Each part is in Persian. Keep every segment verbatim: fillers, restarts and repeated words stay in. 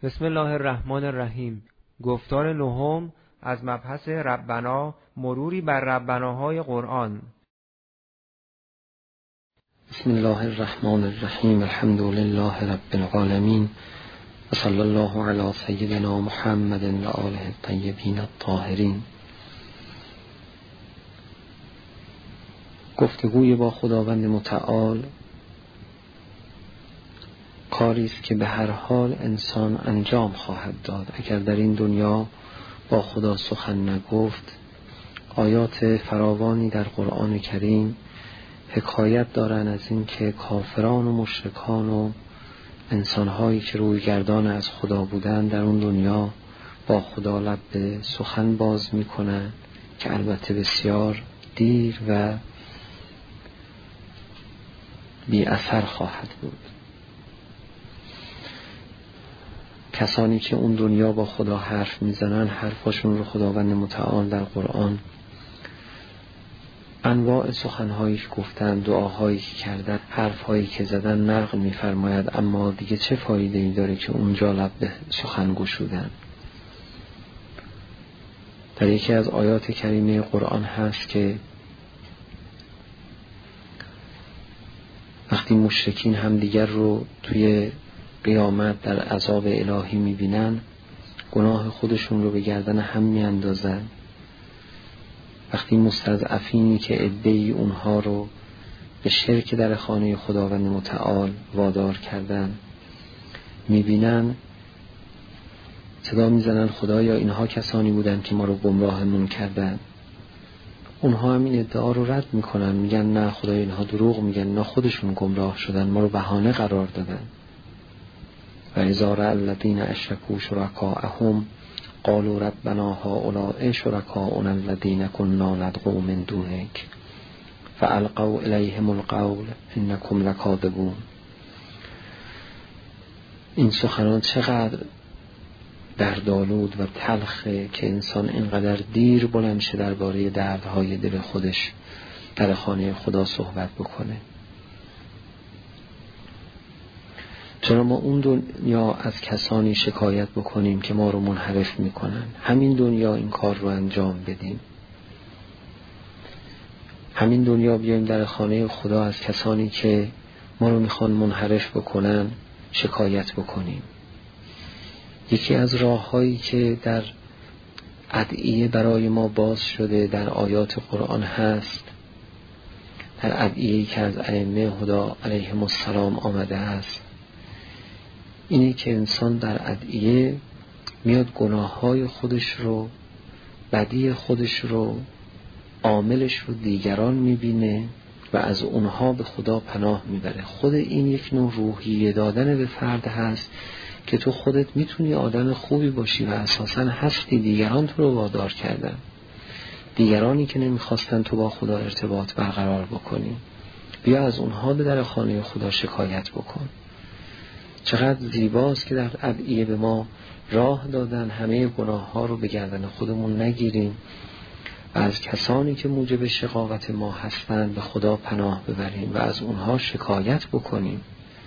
بسم الله الرحمن الرحیم. گفتار نهم از مبحث ربنا، مروری بر ربناهای قرآن. بسم الله الرحمن الرحیم. الحمد لله رب العالمین و صلی الله علی سیدنا محمد و آله الطیبین الطاهرین. گفتگوی با خداوند متعال کاری است که به هر حال انسان انجام خواهد داد. اگر در این دنیا با خدا سخن نگفت، آیات فراوانی در قرآن کریم حکایت دارند از این که کافران و مشرکان و انسانهایی که روی گردان از خدا بودند در اون دنیا با خدا لب به سخن باز میکنند که البته بسیار دیر و بی اثر خواهد بود. کسانی که اون دنیا با خدا حرف میزنن، حرفاشون رو خداوند متعال در قرآن انواع سخنهایی که گفتن، دعاهایی که کردن، حرفهایی که زدن نقل میفرماید، اما دیگه چه فایده‌ای داره که اونجا لب به سخن گشودن. در یکی از آیات کریمه قرآن هست که وقتی مشرکین هم دیگر رو توی قیامت در عذاب الهی میبینن، گناه خودشون رو به گردن هم میاندازن. وقتی مستضعفینی که عده‌ای اونها رو به شرک در خانه خداوند متعال وادار کردن میبینن، صدا میزنن خدایا اینها کسانی بودن که ما رو گمراهمون کردن. اونها هم این ادعا رو رد میکنن، میگن نه خدای اینها دروغ میگن، نه خودشون گمراه شدن، ما رو بهانه قرار دادن. و اذا رأى الذین اشرکوا شرکاءهم قالوا ربنا هؤلاء شرکاؤنا الذین كنا ندعو من دونک فالقوا الیهم القول انکم لکاذبون. این سخنان چقدر دردآلود و تلخه که انسان اینقدر دیر بلند شه درباره دردهای دل خودش در خانه خدا صحبت بکنه. چرا ما اون دنیا از کسانی شکایت بکنیم که ما رو منحرف میکنن، همین دنیا این کار رو انجام بدیم، همین دنیا بیایم در خانه خدا از کسانی که ما رو میخوان منحرف بکنن شکایت بکنیم. یکی از راههایی که در ادعیه برای ما باز شده در آیات قرآن هست، در ادعیه‌ای که از ائمه هدی علیهم السلام آمده است، اینه که انسان در ادعیه میاد گناههای خودش رو، بدی خودش رو، عاملش رو دیگران میبینه و از اونها به خدا پناه میبره. خود این یک نوع روحیه دادن به فرد هست که تو خودت میتونی آدم خوبی باشی و اساساً هستی، دیگران تو رو وادار کردن، دیگرانی که نمیخواستن تو با خدا ارتباط برقرار بکنی. بیا از اونها به در خانه خدا شکایت بکن. چقدر زیباست که در ادعیه به ما راه دادن همه گناه ها رو به گردن خودمون نگیریم و از کسانی که موجب شقاوت ما هستند به خدا پناه ببریم و از اونها شکایت بکنیم.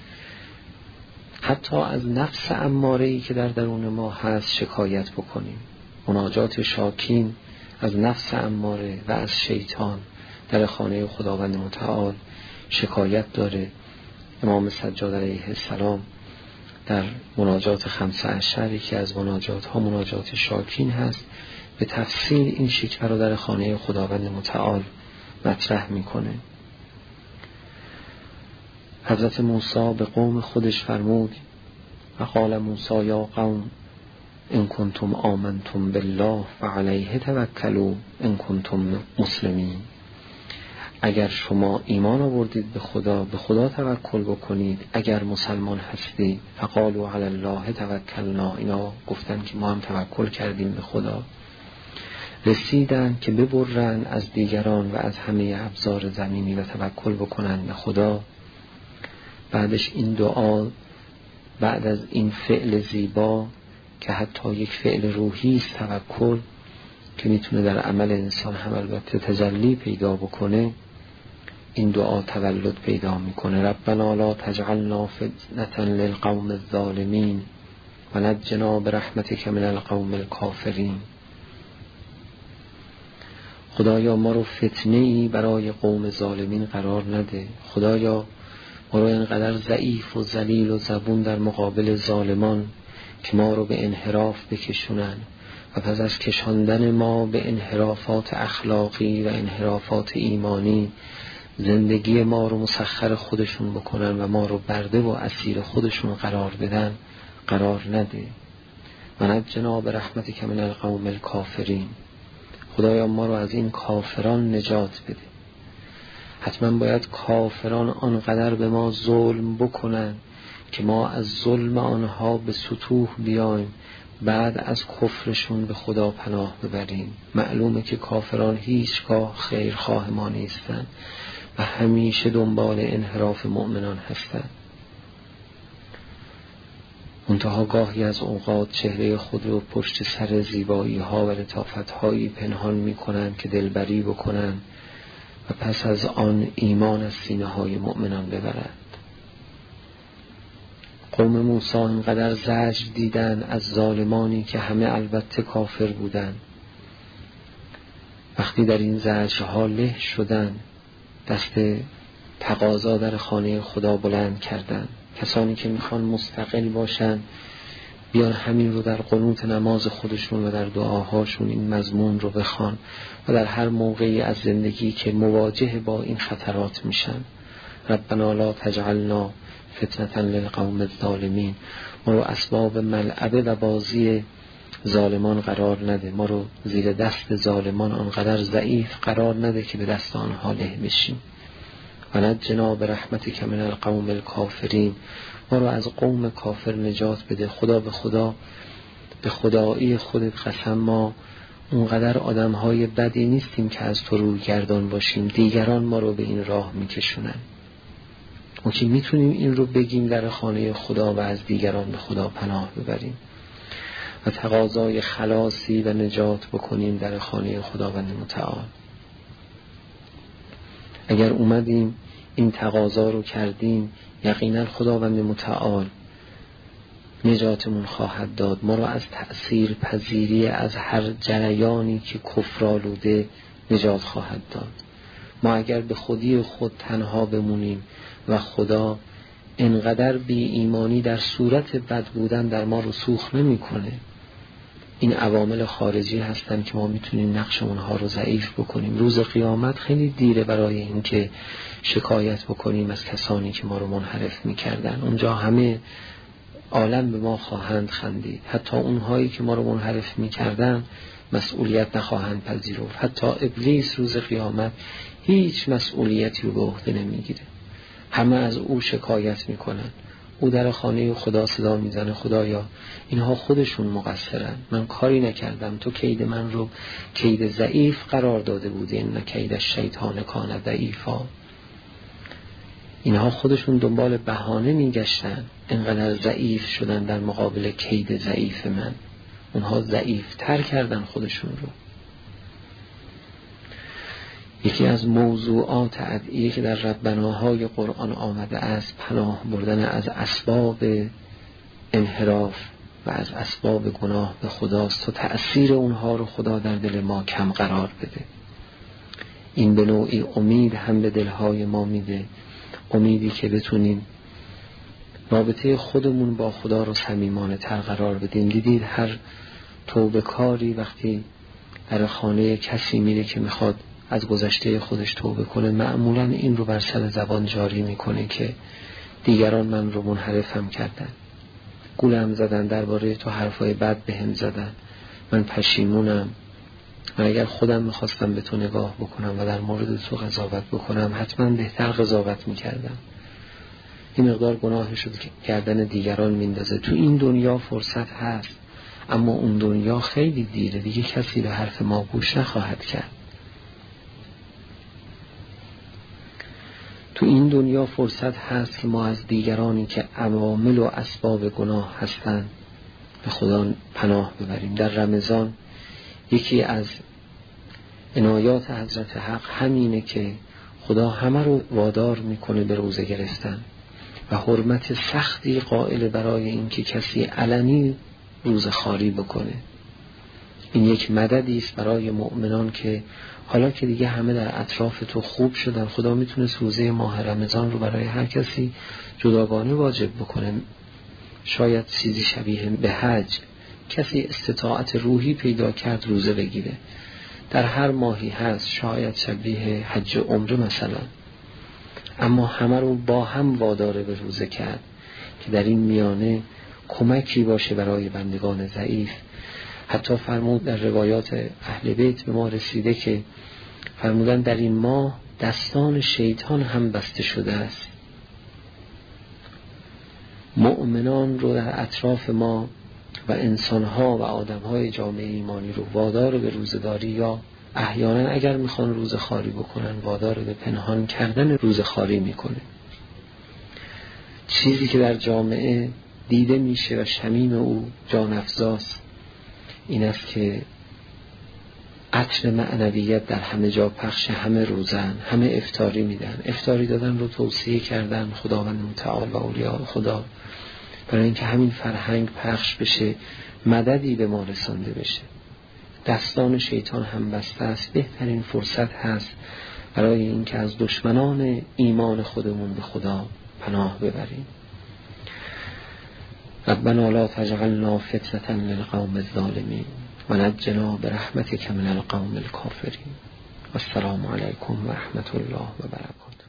حتی از نفس اماره‌ای که در درون ما هست شکایت بکنیم. مناجات شاکین از نفس اماره و از شیطان در خانه خداوند متعال شکایت داره. امام سجاد علیه السلام در مناجات خمسه عشر که از مناجات ها مناجات شاکین هست به تفصیل این شکوه رو در خانه خداوند متعال مطرح میکنه. حضرت موسی به قوم خودش فرمود و قال موسی یا قوم ان کنتم آمنتم بالله فعلیه توکلوا ان کنتم مسلمین. اگر شما ایمان آوردید به خدا، به خدا توکل بکنید اگر مسلمان هستی. فقالوا علی الله توکلنا، اینا گفتن که ما هم توکل کردیم به خدا. رسیدن که ببرن از دیگران و از همه ابزار زمینی و توکل بکنن به خدا. بعدش این دعا، بعد از این فعل زیبا که حتی یک فعل روحی است، توکل که میتونه در عمل انسان هم البته تجلی پیدا بکنه، این دعا تولد پیدا میکنه. ربنا لا تجعلنا فتنة للقوم الظالمین و نجنا برحمتک من القوم الکافرین. خدایا ما رو فتنه ای برای قوم ظالمین قرار نده. خدایا ما رو اینقدر ضعیف و ذلیل و زبون در مقابل ظالمان که ما رو به انحراف بکشونن و پس از کشاندن ما به انحرافات اخلاقی و انحرافات ایمانی زندگی ما رو مسخر خودشون بکنن و ما رو برده و اسیر خودشون قرار بدن قرار نده. و نجنا برحمتک من القوم الکافرین. خدایا ما رو از این کافران نجات بده. حتما باید کافران آنقدر به ما ظلم بکنن که ما از ظلم آنها به سطوح بیایم، بعد از کفرشون به خدا پناه ببریم. معلومه که کافران هیچگاه خیرخواه ما نیستن و همیشه دنبال انحراف مؤمنان هستن. منتها گاهی از اوقات چهره خود رو پشت سر زیبایی ها و لطافت هایی پنهان می کنن که دلبری بکنن و پس از آن ایمان از سینه های مؤمنان ببرند. قوم موسی اینقدر زجر دیدن از ظالمانی که همه البته کافر بودن. وقتی در این زجرها له شدن دست تقاضا در خانه خدا بلند کردن. کسانی که میخوان مستقل باشن بیان همین رو در قنوت نماز خودشون و در دعاهاشون این مضمون رو بخوان و در هر موقعی از زندگی که مواجه با این خطرات میشن. ربنا لا تجعلنا فتنة للقوم الظالمین. ما رو اسباب ملعبه و بازی ظالمان قرار نده. ما رو زیر دست ظالمان آنقدر ضعیف قرار نده که به دست آنها له بشیم. و نجنا برحمتک من القوم الکافرین. ما رو از قوم کافر نجات بده. خدا به خدا به خدایی خودت قسم ما اونقدر آدم های بدی نیستیم که از تو روی گردان باشیم. دیگران ما رو به این راه میکشونن. ما که میتونیم این رو بگیم در خانه خدا و از دیگران به خدا پناه ببریم و تقاضای خلاصی و نجات بکنیم در خانه خداوند متعال. اگر اومدیم این تقاضا رو کردیم یقینا خداوند متعال نجاتمون خواهد داد. ما رو از تأثیر پذیری از هر جریانی که کفرآلوده نجات خواهد داد. ما اگر به خودی خود تنها بمونیم و خدا انقدر بی ایمانی در صورت بد بودن در ما رسوخ نمی کنه، این عوامل خارجی هستن که ما میتونیم نقش اونها رو ضعیف بکنیم. روز قیامت خیلی دیره برای این که شکایت بکنیم از کسانی که ما رو منحرف میکردن. اونجا همه عالم به ما خواهند خندید. حتی اونهایی که ما رو منحرف میکردن مسئولیت نخواهند پذیرفت. حتی ابلیس روز قیامت هیچ مسئولیتی رو به عهده نمیگیره. همه از او شکایت میکنن. او در خانه خدا صدا میزنه خدایا اینها خودشون مقصرن، من کاری نکردم، تو کید من رو کید ضعیف قرار داده بودی، ان کید الشیطان کان ضعیفا. اینها خودشون دنبال بهانه میگشتن، اینقدر ضعیف شدن در مقابل کید ضعیف من. اونها ضعیف تر کردن خودشون رو. یکی از موضوعات ادعیه که در ربناهای قرآن آمده است پناه بردن از اسباب انحراف و از اسباب گناه به خداست تا تأثیر اونها رو خدا در دل ما کم قرار بده. این به نوعی امید هم به دلهای ما میده، امیدی که بتونیم رابطه خودمون با خدا رو صمیمانه تر قرار بدیم. دیدید هر توبه کاری وقتی در خانه کسی میره که میخواد از گذشته خودش توبه کنه معمولا این رو بر سر زبان جاری میکنه که دیگران من رو منحرفم کردن، گولم زدن، درباره تو حرفای بد بهم زدن، من پشیمونم، من اگر خودم میخواستم به تو نگاه بکنم و در مورد تو قضاوت بکنم حتما بهتر قضاوت میکردم. این مقدار گناه شد که گردن دیگران میندازه. تو این دنیا فرصت هست اما اون دنیا خیلی دیره، دیگه کسی به حرف ما گوش نخواهد کرد. تو این دنیا فرصت هست که ما از دیگرانی که عوامل و اسباب گناه هستند به خدا پناه ببریم. در رمضان یکی از عنایات حضرت حق همینه که خدا همه رو وادار میکنه به روزه گرفتن. و حرمت سختی قائل برای اینکه کسی علنی روزخواری بکنه. این یک مددی است برای مؤمنان که حالا که دیگه همه در اطراف تو خوب شدن، خدا میتونه روزه ماه رمضان رو برای هر کسی جداگانه واجب بکنه. شاید چیزی شبیه به حج، کسی استطاعت روحی پیدا کرد روزه بگیره، در هر ماهی هست، شاید شبیه حج عمره مثلا، اما همه رو با هم واداره به روزه کرد که در این میانه کمکی باشه برای بندگان ضعیف. حتی فرمود در روایات اهل بیت به ما رسیده که فرمودن در این ماه دستان شیطان هم بسته شده است. مؤمنان رو در اطراف ما و انسانها و آدمهای جامعه ایمانی رو وادار به روزداری یا احیانا اگر میخوان روزخواری بکنن وادار به پنهان کردن روزخواری میکنه. چیزی که در جامعه دیده میشه و شمیم او جان افزاست این است که عطر معنویت در همه جا پخش، همه روزن، همه افطاری میدن. افطاری دادن رو توصیه کردن خداوند متعال و اولیاء خدا برای اینکه همین فرهنگ پخش بشه، مددی به ما رسانده بشه. دستان شیطان هم بسته است، بهترین فرصت هست برای اینکه از دشمنان ایمان خودمون به خدا پناه ببریم. ربنا لا تجعلنا فتنة للقوم الظالمین و نجنا برحمتک من القوم الکافرین. السلام علیکم و رحمت الله و برکاته.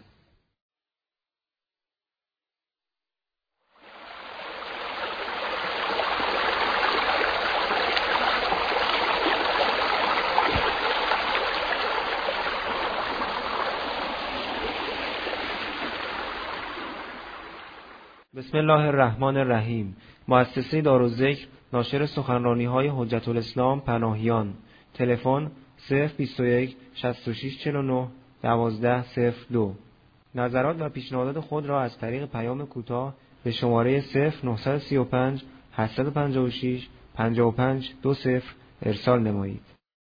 بسم الله الرحمن الرحیم. مؤسسه دارالذکر ناشر سخنرانی‌های حجت الاسلام پناهیان. تلفن صفر بیست و یک شصت و شش چهل و نه دوازده صفر دو. نظرات و پیشنهادات خود را از طریق پیام کوتاه به شماره صفر نه سه پنج هشت پنج شش پنج پنج دو صفر ارسال نمایید.